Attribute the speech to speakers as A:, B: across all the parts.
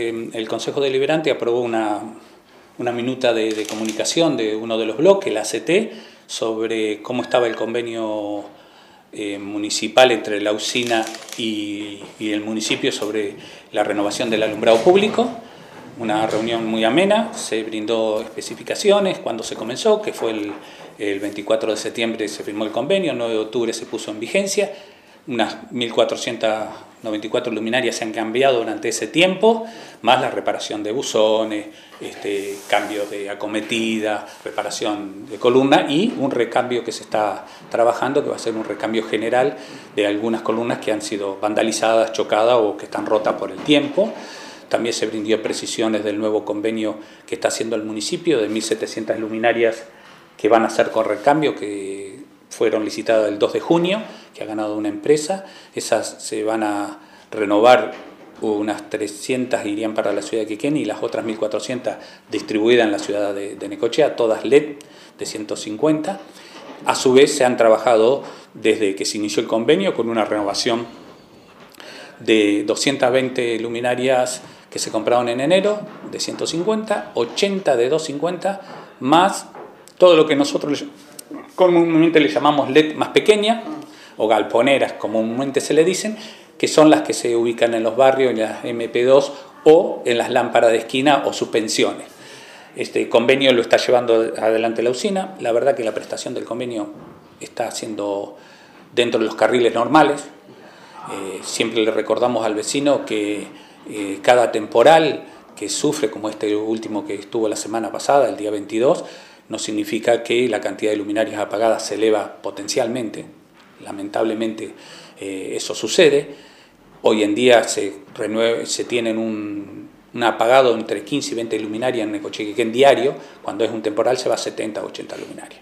A: el Consejo Deliberante aprobó una minuta de comunicación de uno de los bloques, la ACT, sobre cómo estaba el convenio municipal entre la usina y el municipio sobre la renovación del alumbrado público. Una reunión muy amena, se brindó especificaciones cuando se comenzó, que fue el 24 de septiembre se firmó el convenio, el 9 de octubre se puso en vigencia. Unas 1.494 luminarias se han cambiado durante ese tiempo, más la reparación de buzones, cambios de acometida, reparación de columna y un recambio que se está trabajando, que va a ser un recambio general de algunas columnas que han sido vandalizadas, chocadas o que están rotas por el tiempo. También se brindó precisiones del nuevo convenio que está haciendo el municipio de 1.700 luminarias que van a hacer con recambio, que fueron licitadas el 2 de junio, que ha ganado una empresa. Esas se van a renovar, unas 300 irían para la ciudad de Quequén y las otras 1.400 distribuidas en la ciudad de Necochea, todas LED de 150. A su vez se han trabajado desde que se inició el convenio con una renovación de 220 luminarias que se compraron en enero, de 150, 80 de 250, más todo lo que nosotros comúnmente le llamamos LED más pequeña, o galponeras comúnmente se le dicen, que son las que se ubican en los barrios, en las MP2 o en las lámparas de esquina o suspensiones. Este convenio lo está llevando adelante la usina. La verdad que la prestación del convenio está haciendo dentro de los carriles normales. Siempre le recordamos al vecino que cada temporal que sufre, como este último que estuvo la semana pasada, el día 22, no significa que la cantidad de luminarias apagadas se eleva potencialmente. Lamentablemente eso sucede. Hoy en día se tienen un apagado entre 15 y 20 luminarias en Necochea diario. Cuando es un temporal se va a 70 o 80 luminarias.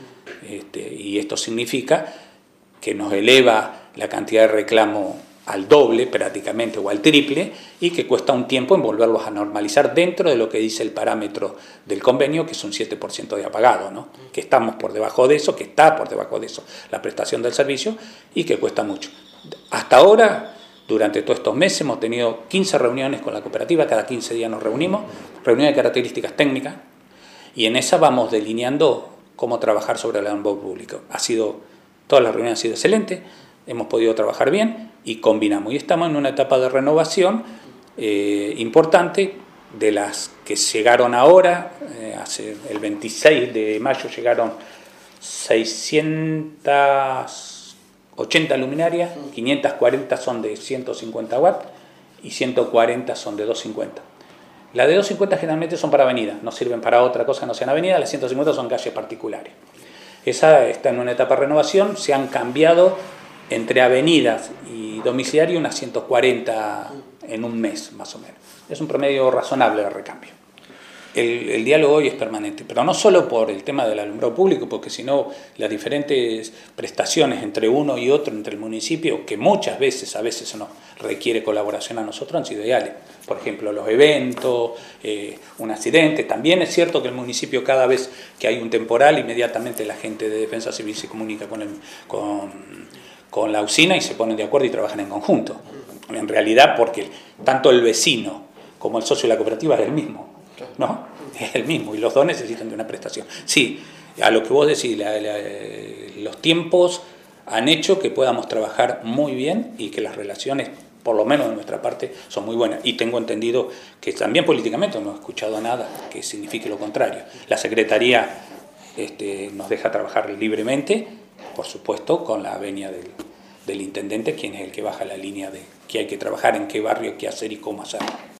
A: Y esto significa que nos eleva la cantidad de reclamo al doble prácticamente o al triple y que cuesta un tiempo en volverlos a normalizar dentro de lo que dice el parámetro del convenio, que es un 7% de apagado, ¿no? Que estamos por debajo de eso, que está por debajo de eso la prestación del servicio y que cuesta mucho. Hasta ahora, durante todos estos meses, hemos tenido 15 reuniones con la cooperativa, cada 15 días nos reunimos, reuniones de características técnicas, y en esa vamos delineando cómo trabajar sobre el alumbrado público. Todas las reuniones han sido excelentes, hemos podido trabajar bien y combinamos. Y estamos en una etapa de renovación importante de las que llegaron ahora. El 26 de mayo llegaron 680 luminarias, 540 son de 150 watts y 140 son de 250. Las de 250 generalmente son para avenidas, no sirven para otra cosa que no sean avenidas, las 150 son calles particulares. Esa está en una etapa de renovación, se han cambiado entre avenidas y domiciliario unas 140 en un mes, más o menos. Es un promedio razonable de recambio. El diálogo hoy es permanente, pero no solo por el tema del alumbrado público, porque si no, las diferentes prestaciones entre uno y otro, entre el municipio, que muchas veces, a veces nos requiere colaboración a nosotros, han sido ideales. Por ejemplo, los eventos, un accidente. También es cierto que el municipio, cada vez que hay un temporal, inmediatamente la gente de Defensa Civil se comunica con la usina y se ponen de acuerdo y trabajan en conjunto. En realidad, porque tanto el vecino como el socio de la cooperativa es el mismo, ¿no? Es el mismo y los dos necesitan de una prestación. Sí, a lo que vos decís, los tiempos han hecho que podamos trabajar muy bien y que las relaciones, por lo menos de nuestra parte, son muy buenas. Y tengo entendido que también políticamente no he escuchado nada que signifique lo contrario. La Secretaría nos deja trabajar libremente, por supuesto, con la venia del intendente, quien es el que baja la línea de qué hay que trabajar, en qué barrio, qué hacer y cómo hacerlo.